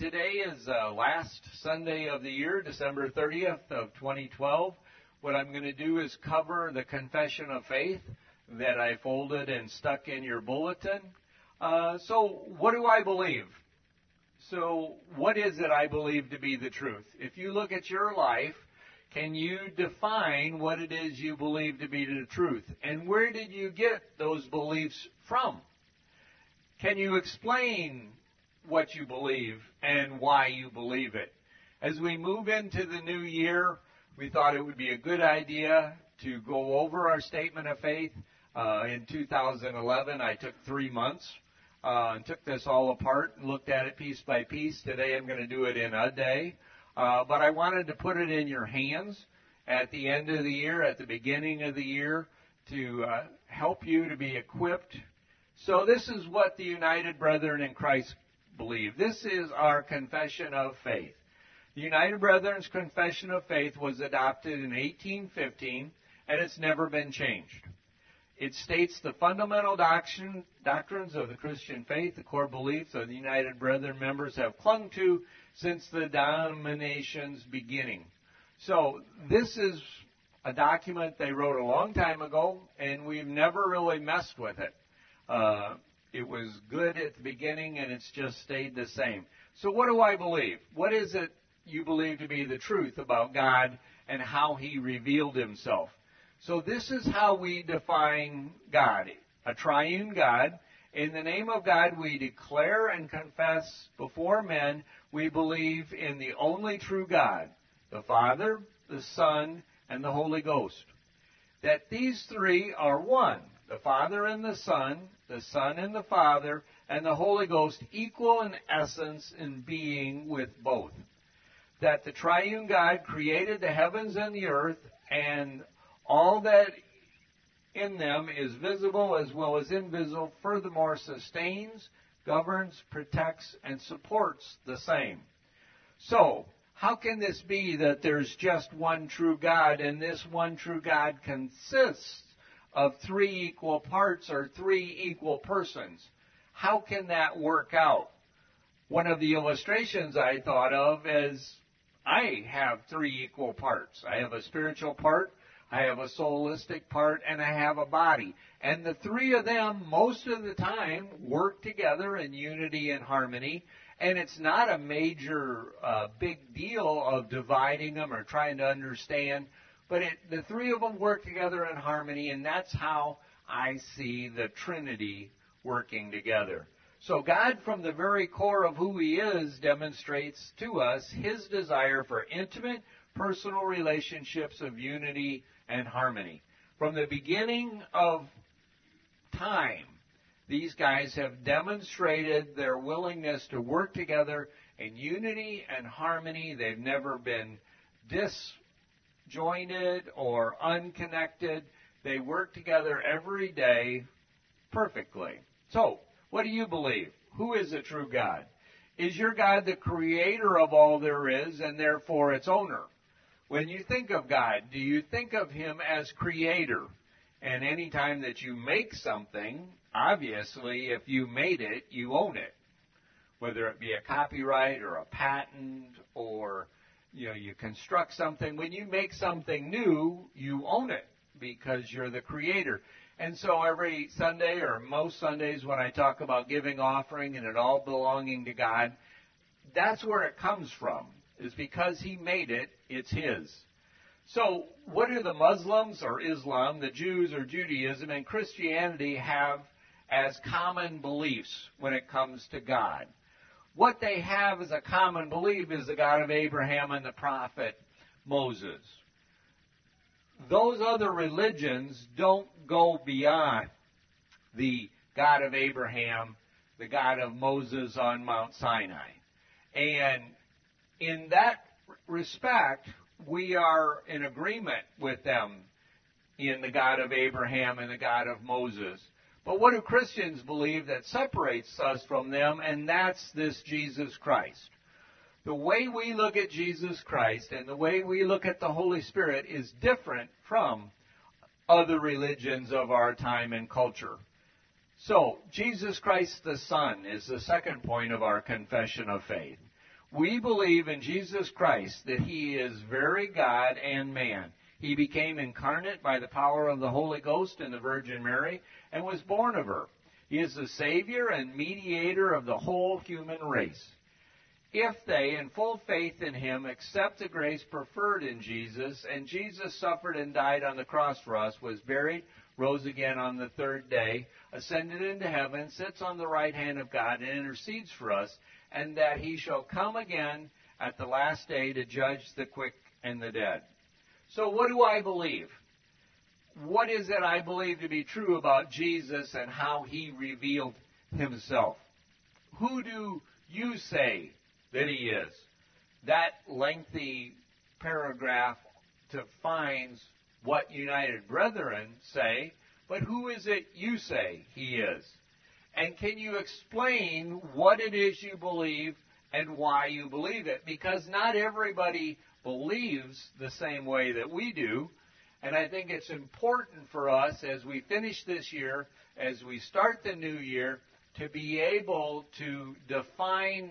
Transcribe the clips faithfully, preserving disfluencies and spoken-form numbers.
Today is uh, last Sunday of the year, December thirtieth of twenty twelve. What I'm going to do is cover the Confession of Faith that I folded and stuck in your bulletin. Uh, so what do I believe? So what is it I believe to be the truth? If you look at your life, can you define what it is you believe to be the truth? And where did you get those beliefs from? Can you explain what you believe and why you believe it? As we move into the new year, we thought it would be a good idea to go over our statement of faith. Uh, in two thousand eleven, I took three months uh, and took this all apart and looked at it piece by piece. Today I'm going to do it in a day. Uh, but I wanted to put it in your hands at the end of the year, at the beginning of the year, to uh, help you to be equipped. So this is what the United Brethren in Christ believe. This is our confession of faith. The United Brethren's Confession of Faith was adopted in eighteen fifteen, and it's never been changed. It states the fundamental doctrine, doctrines of the Christian faith, the core beliefs of the United Brethren members have clung to since the denomination's beginning. So this is a document they wrote a long time ago, and we've never really messed with it. Uh, it was good at the beginning, and it's just stayed the same. So what do I believe? What is it you believe to be the truth about God and how He revealed Himself? So this is how we define God, a triune God. In the name of God, we declare and confess before men we believe in the only true God, the Father, the Son, and the Holy Ghost. That these three are one, the Father and the Son, the Son and the Father, and the Holy Ghost, equal in essence in being with both. That the triune God created the heavens and the earth, and all that in them is visible as well as invisible, furthermore sustains, governs, protects, and supports the same. So, how can this be that there's just one true God, and this one true God consists of three equal parts or three equal persons? How can that work out? One of the illustrations I thought of is I have three equal parts. I have a spiritual part, I have a soulistic part, and I have a body. And the three of them, most of the time, work together in unity and harmony. And it's not a major, uh, big deal of dividing them or trying to understand. But it, the three of them work together in harmony, and that's how I see the Trinity working together. So God, from the very core of who He is, demonstrates to us His desire for intimate, personal relationships of unity and harmony. From the beginning of time, these guys have demonstrated their willingness to work together in unity and harmony. They've never been disjointed or unconnected. They work together every day perfectly. So, what do you believe? Who is a true God? Is your God the creator of all there is and therefore its owner? When you think of God, do you think of Him as creator? And any time that you make something, obviously, if you made it, you own it. Whether it be a copyright or a patent or, you know, you construct something. When you make something new, you own it because you're the creator. And so every Sunday or most Sundays when I talk about giving offering and it all belonging to God, that's where it comes from. Is because He made it, it's His. So what do the Muslims or Islam, the Jews or Judaism, and Christianity have as common beliefs when it comes to God? What they have as a common belief is the God of Abraham and the prophet Moses. Those other religions don't go beyond the God of Abraham, the God of Moses on Mount Sinai. And in that respect, we are in agreement with them in the God of Abraham and the God of Moses. But what do Christians believe that separates us from them? And that's this Jesus Christ. The way we look at Jesus Christ and the way we look at the Holy Spirit is different from other religions of our time and culture. So, Jesus Christ the Son is the second point of our confession of faith. We believe in Jesus Christ that He is very God and man. He became incarnate by the power of the Holy Ghost in the Virgin Mary and was born of her. He is the Savior and mediator of the whole human race. If they, in full faith in Him, accept the grace preferred in Jesus, and Jesus suffered and died on the cross for us, was buried, rose again on the third day, ascended into heaven, sits on the right hand of God, and intercedes for us, and that He shall come again at the last day to judge the quick and the dead. So what do I believe? What is it I believe to be true about Jesus and how He revealed Himself? Who do you say that He is? That lengthy paragraph defines what United Brethren say, but who is it you say He is? And can you explain what it is you believe and why you believe it? Because not everybody believes the same way that we do. And I think it's important for us as we finish this year, as we start the new year, to be able to define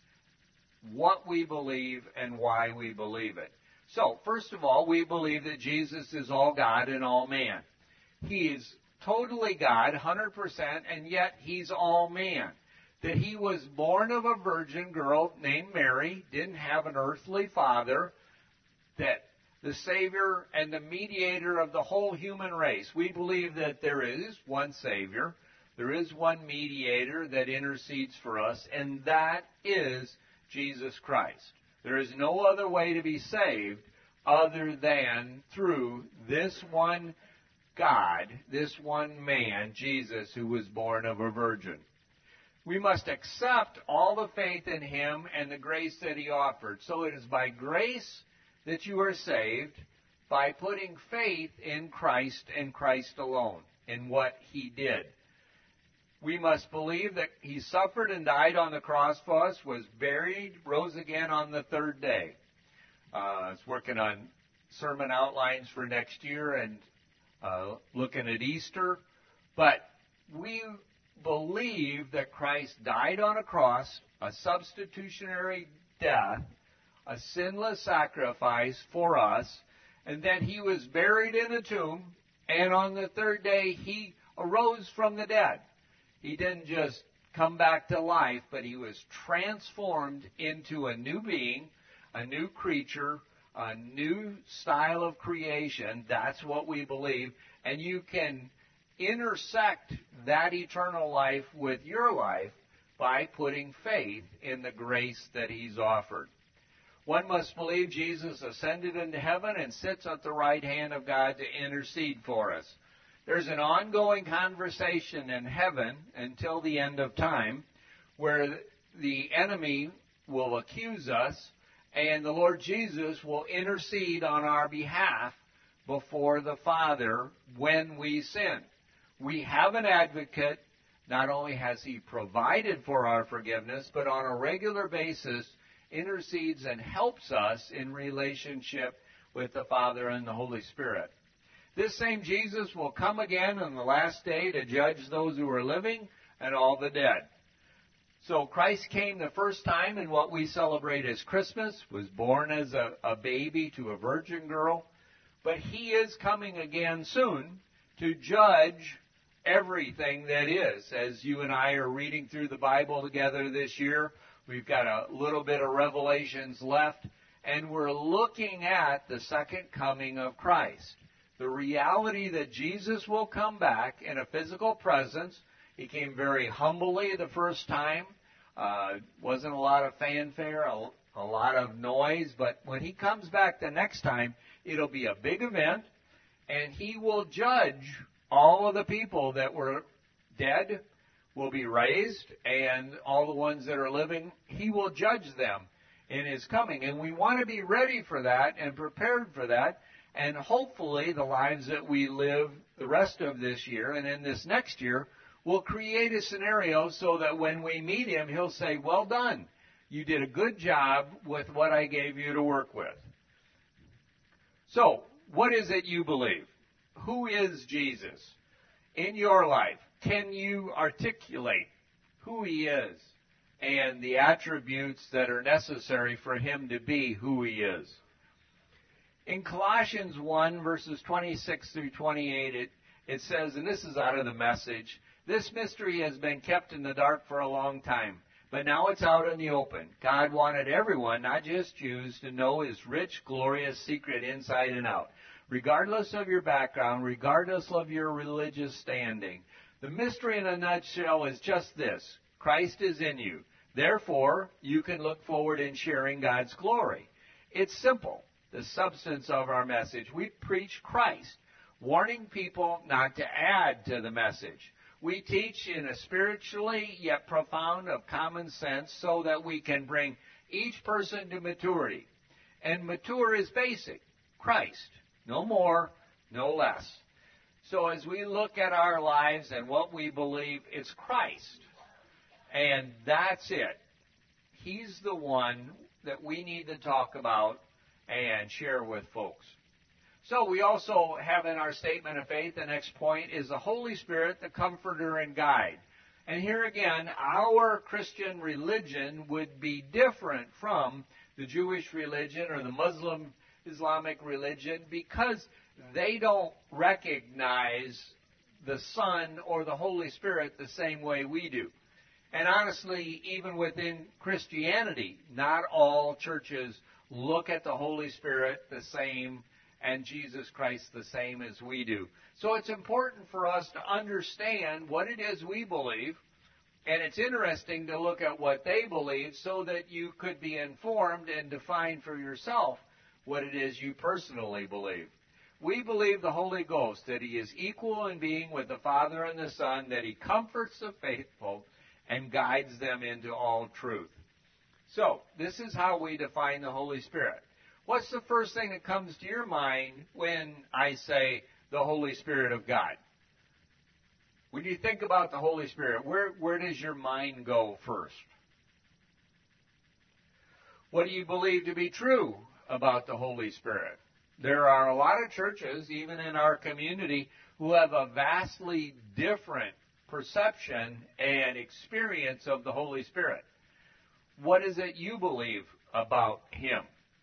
what we believe and why we believe it. So, first of all, we believe that Jesus is all God and all man. He is totally God, one hundred percent, and yet He's all man. That He was born of a virgin girl named Mary, didn't have an earthly father, that the Savior and the mediator of the whole human race. We believe that there is one Savior, there is one mediator that intercedes for us, and that is Jesus Christ. There is no other way to be saved other than through this one God, this one man, Jesus, who was born of a virgin. We must accept all the faith in Him and the grace that He offered. So it is by grace that you are saved, by putting faith in Christ and Christ alone, in what He did. We must believe that He suffered and died on the cross for us, was buried, rose again on the third day. Uh, I was working on sermon outlines for next year and uh, looking at Easter. But we believe that Christ died on a cross, a substitutionary death, a sinless sacrifice for us, and then He was buried in a tomb, and on the third day He arose from the dead. He didn't just come back to life, but He was transformed into a new being, a new creature, a new style of creation. That's what we believe. And you can intersect that eternal life with your life by putting faith in the grace that He's offered. One must believe Jesus ascended into heaven and sits at the right hand of God to intercede for us. There's an ongoing conversation in heaven until the end of time where the enemy will accuse us and the Lord Jesus will intercede on our behalf before the Father when we sin. We have an advocate. Not only has He provided for our forgiveness, but on a regular basis intercedes and helps us in relationship with the Father and the Holy Spirit. This same Jesus will come again on the last day to judge those who are living and all the dead. So Christ came the first time in what we celebrate as Christmas, was born as a, a baby to a virgin girl, but He is coming again soon to judge everything that is. As you and I are reading through the Bible together this year, we've got a little bit of Revelations left, and we're looking at the second coming of Christ. The reality that Jesus will come back in a physical presence. He came very humbly the first time. Uh, wasn't a lot of fanfare, a, a lot of noise, but when He comes back the next time, it'll be a big event, and He will judge all of the people that were dead will be raised, and all the ones that are living, He will judge them in His coming. And we want to be ready for that and prepared for that. And hopefully the lives that we live the rest of this year and in this next year will create a scenario so that when we meet Him, He'll say, well done. You did a good job with what I gave you to work with. So, what is it you believe? Who is Jesus in your life? Can you articulate who He is? and the attributes that are necessary for him to be who he is. In Colossians one, verses twenty-six through twenty-eight, it, it says, and this is out of the Message, "This mystery has been kept in the dark for a long time, but now it's out in the open. God wanted everyone, not just Jews, to know his rich, glorious secret inside and out. Regardless of your background, regardless of your religious standing. The mystery in a nutshell is just this. Christ is in you. Therefore, you can look forward in sharing God's glory. It's simple, the substance of our message. We preach Christ, warning people not to add to the message. We teach in a spiritually yet profound of common sense so that we can bring each person to maturity. And mature is basic, Christ. No more, no less. So as we look at our lives and what we believe, it's Christ. And that's it. He's the one that we need to talk about and share with folks. So we also have in our statement of faith, the next point is the Holy Spirit, the comforter and guide. And here again, our Christian religion would be different from the Jewish religion or the Muslim Islamic religion because they don't recognize the Son or the Holy Spirit the same way we do. And honestly, even within Christianity, not all churches look at the Holy Spirit the same and Jesus Christ the same as we do. So it's important for us to understand what it is we believe, and it's interesting to look at what they believe so that you could be informed and define for yourself what it is you personally believe. We believe the Holy Ghost, that he is equal in being with the Father and the Son, that he comforts the faithful and guides them into all truth. So, this is how we define the Holy Spirit. What's the first thing that comes to your mind when I say the Holy Spirit of God? When you think about the Holy Spirit, where, where does your mind go first? What do you believe to be true about the Holy Spirit? There are a lot of churches, even in our community, who have a vastly different perception and experience of the Holy Spirit. What is it you believe about him?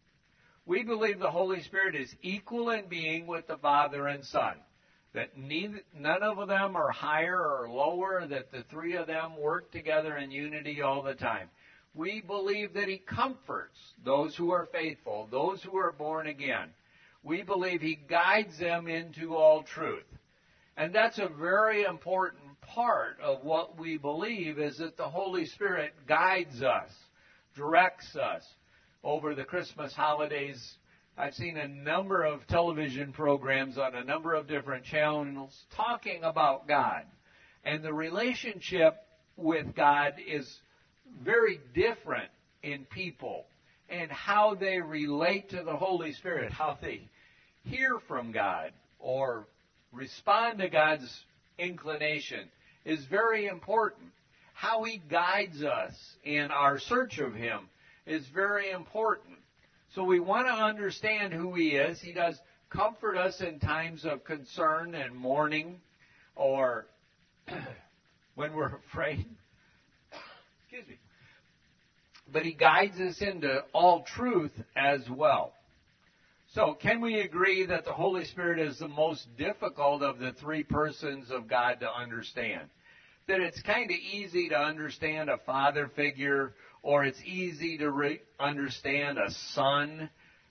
We believe the Holy Spirit is equal in being with the Father and Son, that neither, none of them are higher or lower, that the three of them work together in unity all the time. We believe that he comforts those who are faithful, those who are born again. We believe he guides them into all truth. And that's a very important part of what we believe, is that the Holy Spirit guides us, directs us. Over the Christmas holidays, I've seen a number of television programs on a number of different channels talking about God. And the relationship with God is very different in people, and how they relate to the Holy Spirit, how they hear from God or respond to God's inclination is very important. How he guides us in our search of him is very important. So we want to understand who he is. He does comfort us in times of concern and mourning, or when we're afraid. Excuse me. But he guides us into all truth as well. So can we agree that the Holy Spirit is the most difficult of the three persons of God to understand? That it's kind of easy to understand a father figure, or it's easy to re- understand a son.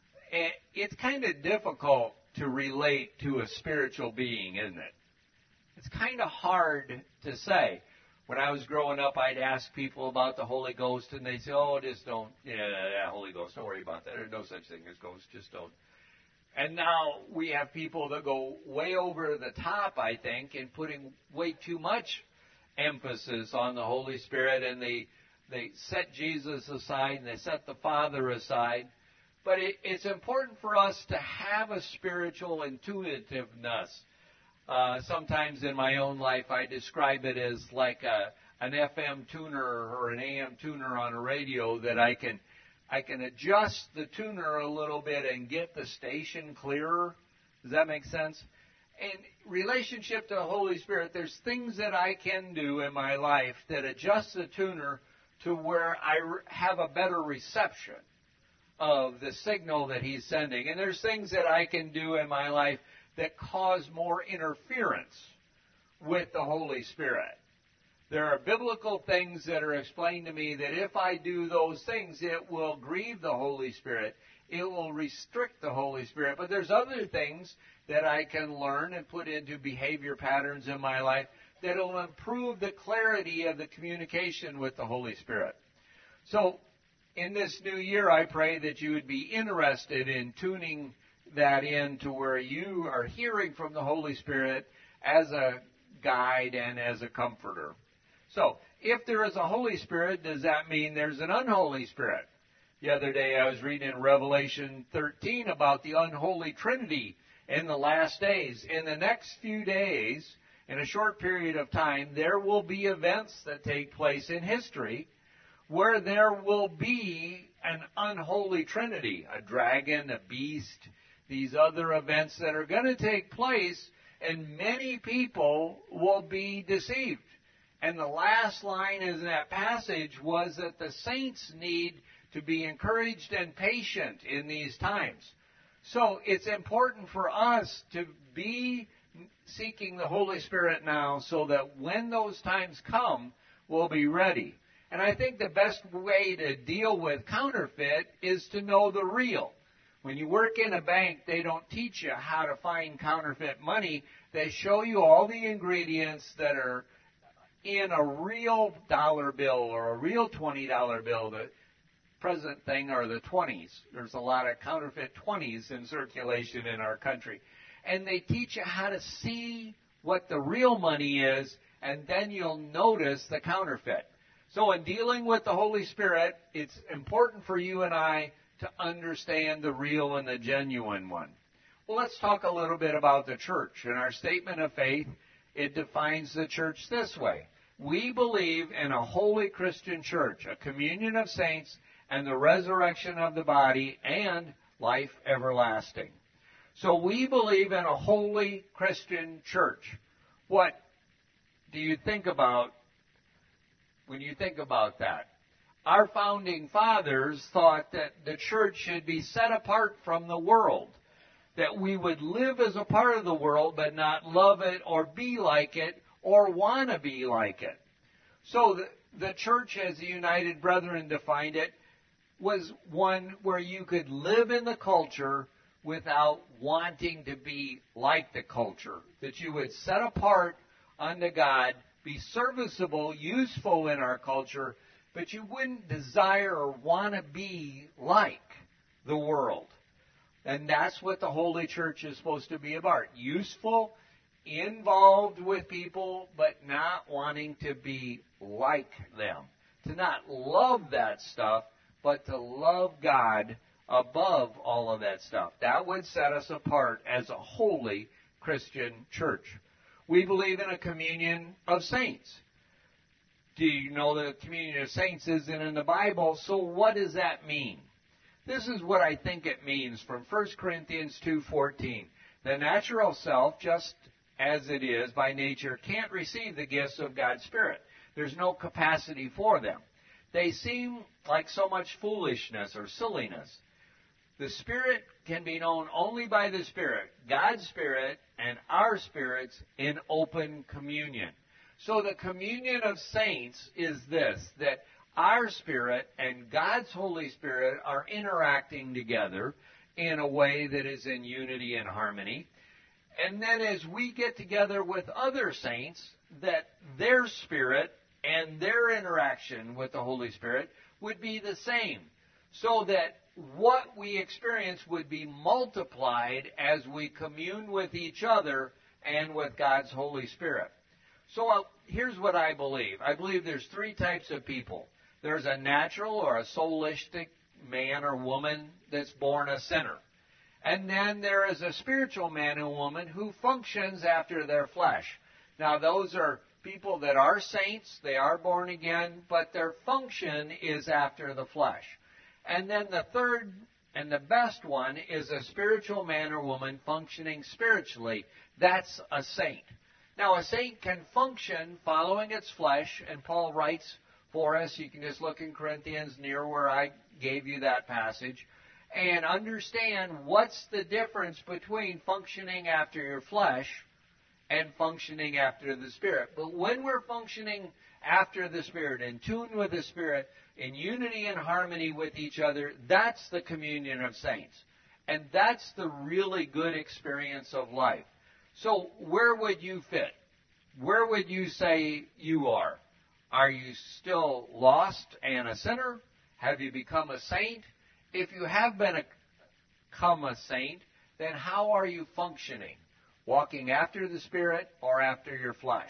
It's kind of difficult to relate to a spiritual being, isn't it? It's kind of hard to say. When I was growing up, I'd ask people about the Holy Ghost, and they'd say, oh, just don't, yeah, yeah, Holy Ghost, don't worry about that. There's no such thing as ghosts, just don't. And now we have people that go way over the top, I think, in putting way too much emphasis on the Holy Spirit, and they they set Jesus aside and they set the Father aside. But it, it's important for us to have a spiritual intuitiveness. Uh, sometimes in my own life I describe it as like a, an F M tuner or an A M tuner on a radio, that I can I can adjust the tuner a little bit and get the station clearer. Does that make sense? In relationship to the Holy Spirit, there's things that I can do in my life that adjust the tuner to where I have a better reception of the signal that He's sending. And there's things that I can do in my life that cause more interference with the Holy Spirit. There are biblical things that are explained to me that if I do those things, it will grieve the Holy Spirit. It will restrict the Holy Spirit. But there's other things that I can learn and put into behavior patterns in my life that will improve the clarity of the communication with the Holy Spirit. So, in this new year, I pray that you would be interested in tuning that in to where you are hearing from the Holy Spirit as a guide and as a comforter. So, if there is a Holy Spirit, does that mean there's an unholy spirit? The other day I was reading in Revelation thirteen about the unholy Trinity in the last days. In the next few days, in a short period of time, there will be events that take place in history where there will be an unholy Trinity, a dragon, a beast, these other events that are going to take place, and many people will be deceived. And the last line in that passage was that the saints need to be encouraged and patient in these times. So it's important for us to be seeking the Holy Spirit now so that when those times come, we'll be ready. And I think the best way to deal with counterfeit is to know the real. When you work in a bank, they don't teach you how to find counterfeit money. They show you all the ingredients that are in a real dollar bill or a real twenty dollar bill. The present thing are the twenties. There's a lot of counterfeit twenties in circulation in our country. And they teach you how to see what the real money is, and then you'll notice the counterfeit. So in dealing with the Holy Spirit, it's important for you and I to understand the real and the genuine one. Well, let's talk a little bit about the church. In our statement of faith, it defines the church this way. We believe in a holy Christian church, a communion of saints, and the resurrection of the body, and life everlasting. So we believe in a holy Christian church. What do you think about when you think about that? Our founding fathers thought that the church should be set apart from the world, that we would live as a part of the world but not love it or be like it or want to be like it. So the, the church, as the United Brethren defined it, was one where you could live in the culture without wanting to be like the culture, that you would set apart unto God, be serviceable, useful in our culture, but you wouldn't desire or want to be like the world. And that's what the Holy Church is supposed to be about. Useful, involved with people, but not wanting to be like them. To not love that stuff, but to love God above all of that stuff. That would set us apart as a holy Christian church. We believe in a communion of saints. Do you know that the communion of saints isn't in the Bible? So what does that mean? This is what I think it means from First Corinthians two fourteen. The natural self, just as it is by nature, can't receive the gifts of God's Spirit. There's no capacity for them. They seem like so much foolishness or silliness. The Spirit can be known only by the Spirit, God's Spirit and our spirits in open communion. So the communion of saints is this, that our spirit and God's Holy Spirit are interacting together in a way that is in unity and harmony. And then as we get together with other saints, that their spirit and their interaction with the Holy Spirit would be the same, so that what we experience would be multiplied as we commune with each other and with God's Holy Spirit. So uh, here's what I believe. I believe there's three types of people. There's a natural or a soulistic man or woman that's born a sinner. And then there is a spiritual man and woman who functions after their flesh. Now those are people that are saints, they are born again, but their function is after the flesh. And then the third and the best one is a spiritual man or woman functioning spiritually. That's a saint. Now, a saint can function following its flesh, and Paul writes, for us. You can just look in Corinthians near where I gave you that passage and understand what's the difference between functioning after your flesh and functioning after the Spirit. But when we're functioning after the Spirit, in tune with the Spirit, in unity and harmony with each other, that's the communion of saints. And that's the really good experience of life. So where would you fit? Where would you say you are? Are you still lost and a sinner? Have you become a saint? If you have been a, become a saint, then how are you functioning? Walking after the Spirit or after your flesh?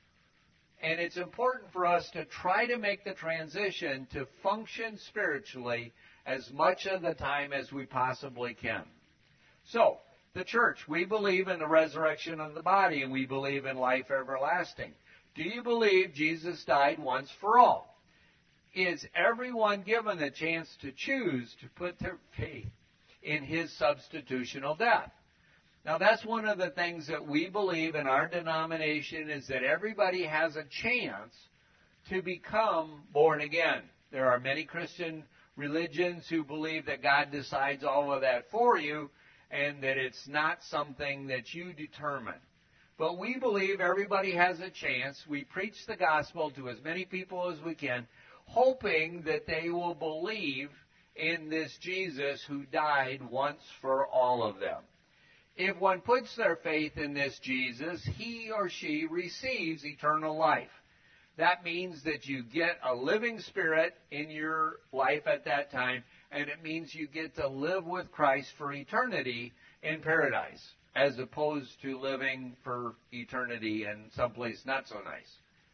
And it's important for us to try to make the transition to function spiritually as much of the time as we possibly can. So, the church, we believe in the resurrection of the body and we believe in life everlasting. Do you believe Jesus died once for all? Is everyone given the chance to choose to put their faith in His substitutional death? Now, that's one of the things that we believe in our denomination, is that everybody has a chance to become born again. There are many Christian religions who believe that God decides all of that for you and that it's not something that you determine. But we believe everybody has a chance. We preach the gospel to as many people as we can, hoping that they will believe in this Jesus who died once for all of them. If one puts their faith in this Jesus, he or she receives eternal life. That means that you get a living spirit in your life at that time, and it means you get to live with Christ for eternity in paradise, as opposed to living for eternity in someplace not so nice.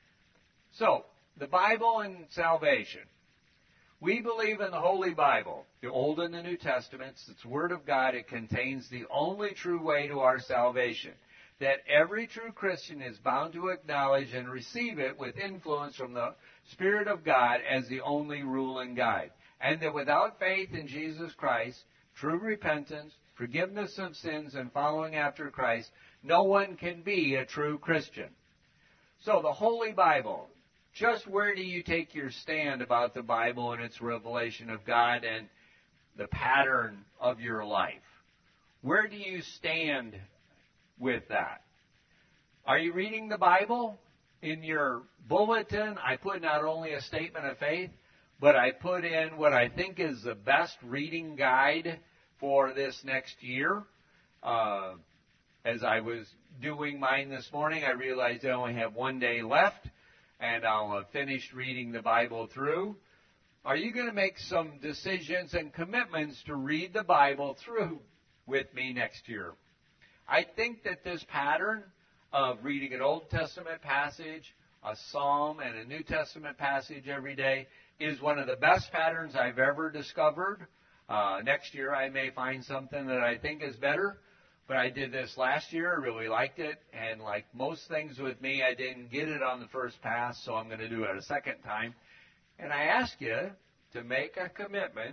So, the Bible and salvation. We believe in the Holy Bible, the Old and the New Testaments. It's the Word of God. It contains the only true way to our salvation, that every true Christian is bound to acknowledge and receive it with influence from the Spirit of God as the only rule and guide, and that without faith in Jesus Christ, true repentance, forgiveness of sins, and following after Christ, no one can be a true Christian. So the Holy Bible, just where do you take your stand about the Bible and its revelation of God and the pattern of your life? Where do you stand with that? Are you reading the Bible? In your bulletin, I put not only a statement of faith, but I put in what I think is the best reading guide for this next year. Uh, as I was doing mine this morning, I realized I only have one day left, and I'll have finished reading the Bible through. Are you going to make some decisions and commitments to read the Bible through with me next year? I think that this pattern of reading an Old Testament passage, a Psalm, and a New Testament passage every day is one of the best patterns I've ever discovered. Uh, next year I may find something that I think is better. But I did this last year. I really liked it. And like most things with me, I didn't get it on the first pass, so I'm going to do it a second time. And I ask you to make a commitment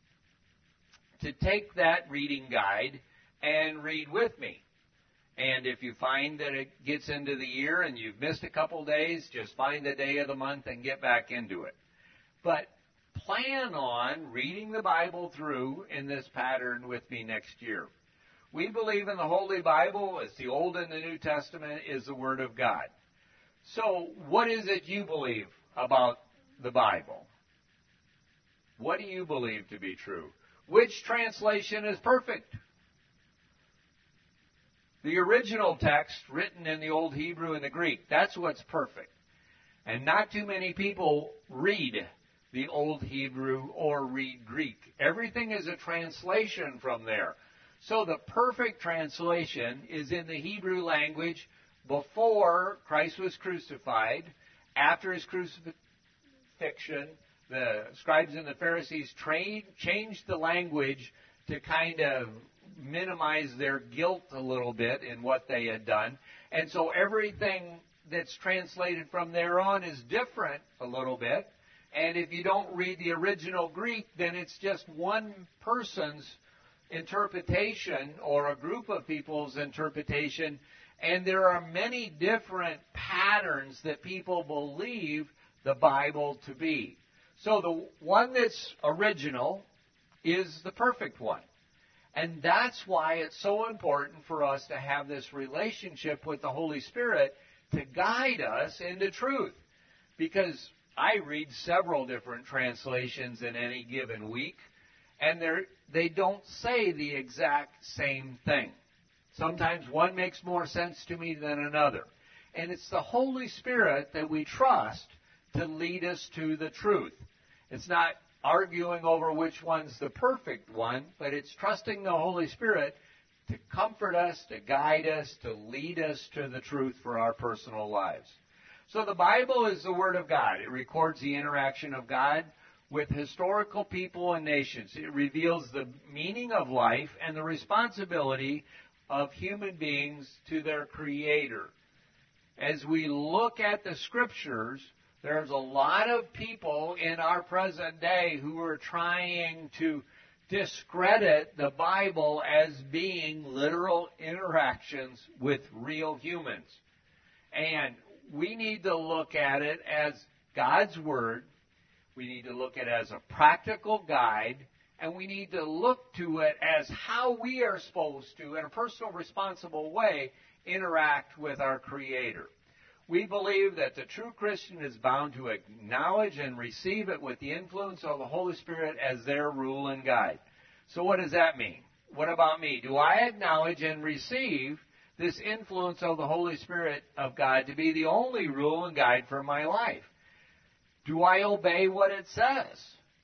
to take that reading guide and read with me. And if you find that it gets into the year and you've missed a couple days, just find the day of the month and get back into it. But plan on reading the Bible through in this pattern with me next year. We believe in the Holy Bible. It's the Old and the New Testament is the Word of God. So what is it you believe about the Bible? What do you believe to be true? Which translation is perfect? The original text written in the Old Hebrew and the Greek, that's what's perfect. And not too many people read the Old Hebrew or read Greek. Everything is a translation from there. So the perfect translation is in the Hebrew language before Christ was crucified. After his crucifixion, the scribes and the Pharisees trained, changed the language to kind of minimize their guilt a little bit in what they had done. And so everything that's translated from there on is different a little bit. And if you don't read the original Greek, then it's just one person's interpretation or a group of people's interpretation. And there are many different patterns that people believe the Bible to be. So the one that's original is the perfect one. And that's why it's so important for us to have this relationship with the Holy Spirit to guide us into truth. Because I read several different translations in any given week, and they're, they don't say the exact same thing. Sometimes one makes more sense to me than another. And it's the Holy Spirit that we trust to lead us to the truth. It's not arguing over which one's the perfect one, but it's trusting the Holy Spirit to comfort us, to guide us, to lead us to the truth for our personal lives. So the Bible is the Word of God. It records the interaction of God with historical people and nations. It reveals the meaning of life and the responsibility of human beings to their Creator. As we look at the Scriptures, there's a lot of people in our present day who are trying to discredit the Bible as being literal interactions with real humans. And we need to look at it as God's Word. We need to look at it as a practical guide. And we need to look to it as how we are supposed to, in a personal, responsible way, interact with our Creator. We believe that the true Christian is bound to acknowledge and receive it with the influence of the Holy Spirit as their rule and guide. So what does that mean? What about me? Do I acknowledge and receive this influence of the Holy Spirit of God to be the only rule and guide for my life? Do I obey what it says?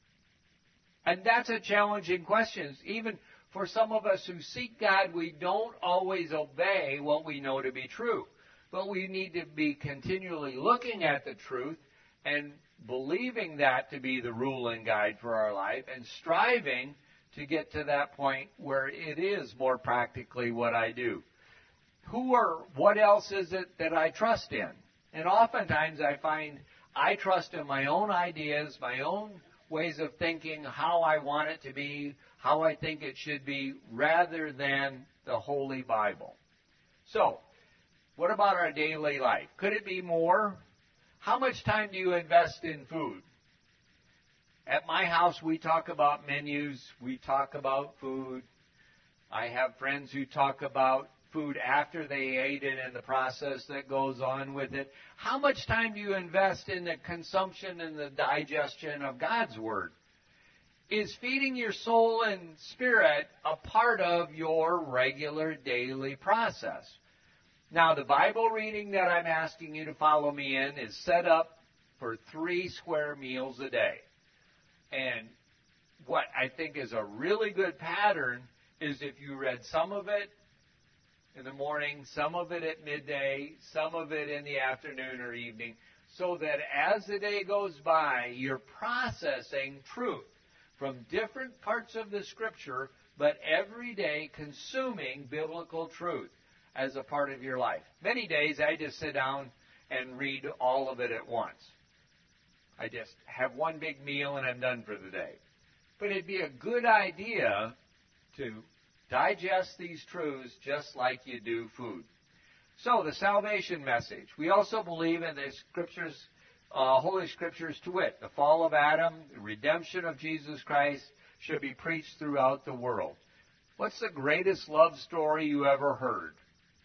And that's a challenging question. Even for some of us who seek God, we don't always obey what we know to be true. But we need to be continually looking at the truth and believing that to be the rule and guide for our life and striving to get to that point where it is more practically what I do. Who or what else is it that I trust in? And oftentimes I find I trust in my own ideas, my own ways of thinking, how I want it to be, how I think it should be, rather than the Holy Bible. So, what about our daily life? Could it be more? How much time do you invest in food? At my house, we talk about menus. We talk about food. I have friends who talk about food after they ate it and the process that goes on with it. How much time do you invest in the consumption and the digestion of God's Word? Is feeding your soul and spirit a part of your regular daily process? Now, the Bible reading that I'm asking you to follow me in is set up for three square meals a day. And what I think is a really good pattern is if you read some of it in the morning, some of it at midday, some of it in the afternoon or evening, so that as the day goes by, you're processing truth from different parts of the Scripture, but every day consuming biblical truth as a part of your life. Many days I just sit down and read all of it at once. I just have one big meal and I'm done for the day. But it'd be a good idea to digest these truths just like you do food. So, the salvation message. We also believe in the Scriptures, uh, Holy Scriptures to wit. The fall of Adam, the redemption of Jesus Christ should be preached throughout the world. What's the greatest love story you ever heard?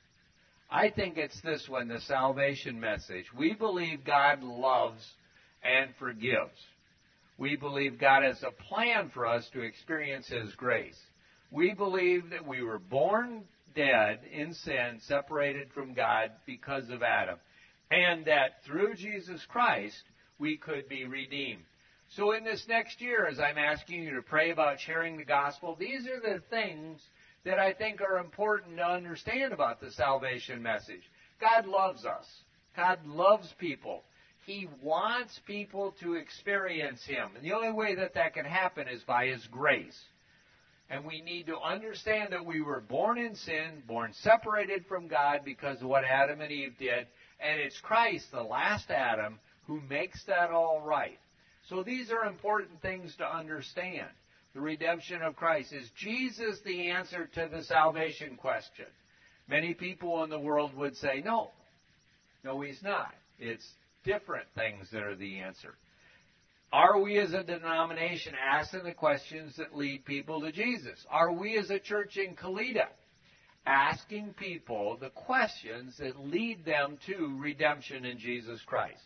I think it's this one, the salvation message. We believe God loves and forgives. We believe God has a plan for us to experience His grace. We believe that we were born dead in sin, separated from God because of Adam, and that through Jesus Christ we could be redeemed. So in this next year, as I'm asking you to pray about sharing the gospel, these are the things that I think are important to understand about the salvation message. God loves us. God loves people. He wants people to experience Him. And the only way that that can happen is by His grace. And we need to understand that we were born in sin, born separated from God because of what Adam and Eve did. And it's Christ, the last Adam, who makes that all right. So these are important things to understand. The redemption of Christ. Is Jesus the answer to the salvation question? Many people in the world would say, no. No, He's not. It's different things that are the answer. Are we as a denomination asking the questions that lead people to Jesus? Are we as a church in Kalida asking people the questions that lead them to redemption in Jesus Christ?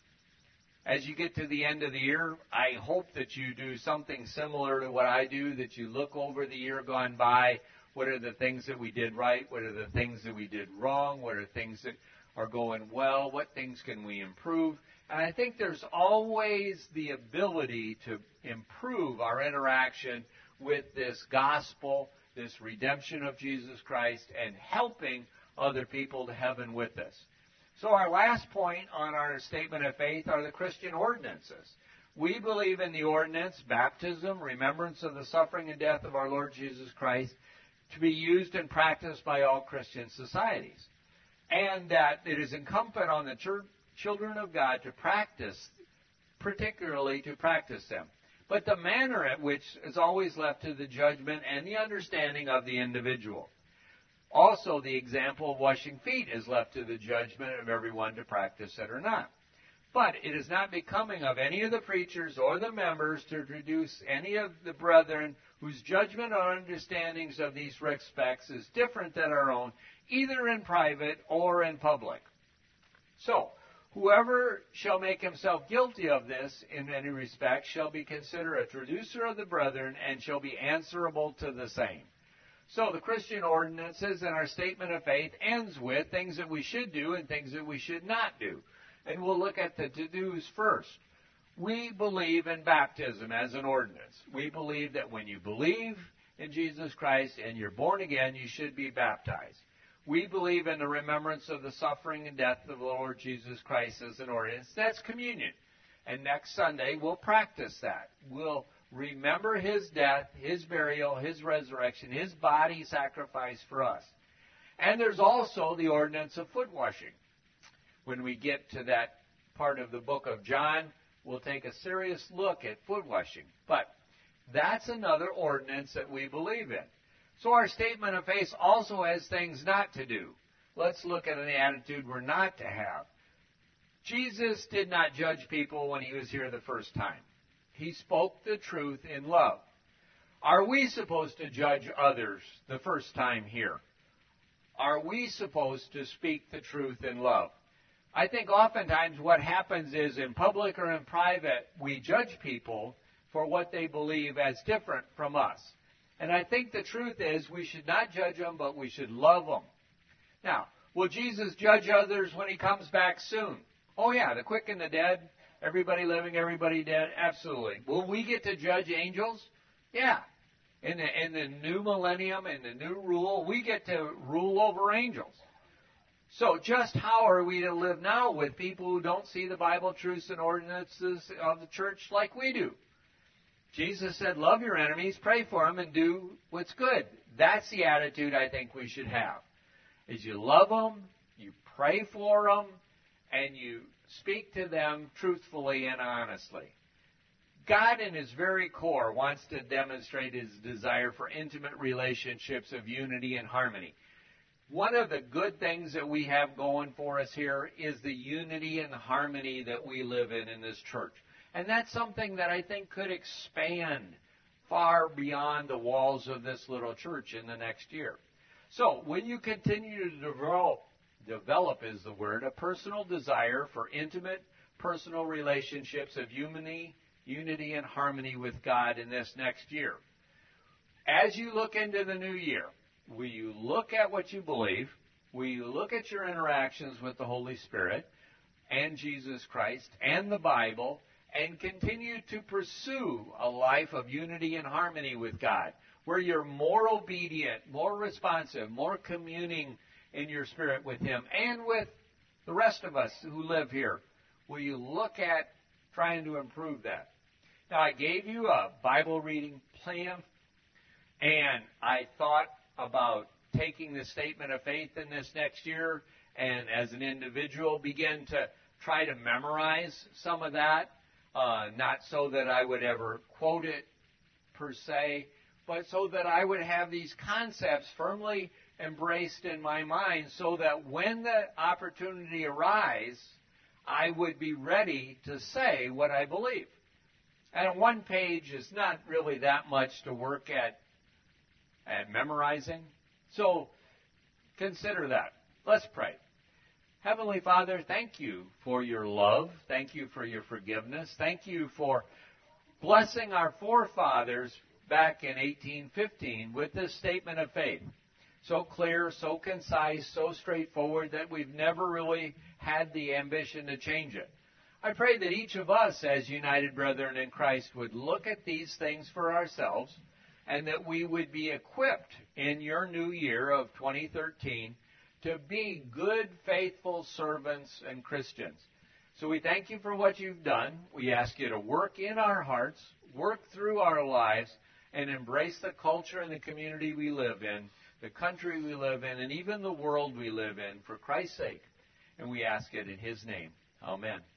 As you get to the end of the year, I hope that you do something similar to what I do, that you look over the year gone by. What are the things that we did right? What are the things that we did wrong? What are things that are going well? What things can we improve? And I think there's always the ability to improve our interaction with this gospel, this redemption of Jesus Christ, and helping other people to heaven with us. So our last point on our statement of faith are the Christian ordinances. We believe in the ordinance, baptism, remembrance of the suffering and death of our Lord Jesus Christ, to be used and practiced by all Christian societies. And that it is incumbent on the church, children of God to practice, particularly to practice them. But the manner at which is always left to the judgment and the understanding of the individual. Also, the example of washing feet is left to the judgment of everyone to practice it or not. But it is not becoming of any of the preachers or the members to introduce any of the brethren whose judgment or understandings of these respects is different than our own, either in private or in public. So, whoever shall make himself guilty of this in any respect shall be considered a traducer of the brethren and shall be answerable to the same. So the Christian ordinances and our statement of faith ends with things that we should do and things that we should not do. And we'll look at the to-dos first. We believe in baptism as an ordinance. We believe that when you believe in Jesus Christ and you're born again, you should be baptized. We believe in the remembrance of the suffering and death of the Lord Jesus Christ as an ordinance. That's communion. And next Sunday, we'll practice that. We'll remember his death, his burial, his resurrection, his body sacrifice for us. And there's also the ordinance of foot washing. When we get to that part of the book of John, we'll take a serious look at foot washing. But that's another ordinance that we believe in. So our statement of faith also has things not to do. Let's look at an attitude we're not to have. Jesus did not judge people when he was here the first time. He spoke the truth in love. Are we supposed to judge others the first time here? Are we supposed to speak the truth in love? I think oftentimes what happens is in public or in private, we judge people for what they believe as different from us. And I think the truth is we should not judge them, but we should love them. Now, will Jesus judge others when he comes back soon? Oh yeah, the quick and the dead, everybody living, everybody dead, absolutely. Will we get to judge angels? Yeah. In the, in the new millennium, in the new rule, we get to rule over angels. So just how are we to live now with people who don't see the Bible truths and ordinances of the church like we do? Jesus said, love your enemies, pray for them, and do what's good. That's the attitude I think we should have. Is you love them, you pray for them, and you speak to them truthfully and honestly. God in his very core wants to demonstrate his desire for intimate relationships of unity and harmony. One of the good things that we have going for us here is the unity and harmony that we live in in this church. And that's something that I think could expand far beyond the walls of this little church in the next year. So, when you continue to develop, develop is the word, a personal desire for intimate, personal relationships of unity, unity and harmony with God in this next year. As you look into the new year, will you look at what you believe? Will you look at your interactions with the Holy Spirit and Jesus Christ and the Bible and continue to pursue a life of unity and harmony with God, where you're more obedient, more responsive, more communing in your spirit with him and with the rest of us who live here? Will you look at trying to improve that? Now, I gave you a Bible reading plan, and I thought about taking the statement of faith in this next year and as an individual begin to try to memorize some of that, uh, not so that I would ever quote it per se, but so that I would have these concepts firmly embraced in my mind so that when the opportunity arises, I would be ready to say what I believe. And one page is not really that much to work at, at memorizing. So consider that. Let's pray. Heavenly Father, thank you for your love. Thank you for your forgiveness. Thank you for blessing our forefathers back in eighteen fifteen with this statement of faith. So clear, so concise, so straightforward that we've never really had the ambition to change it. I pray that each of us as united brethren in Christ would look at these things for ourselves and that we would be equipped in your new year of twenty thirteen to be good, faithful servants and Christians. So we thank you for what you've done. We ask you to work in our hearts, work through our lives, and embrace the culture and the community we live in, the country we live in, and even the world we live in for Christ's sake. And we ask it in his name. Amen.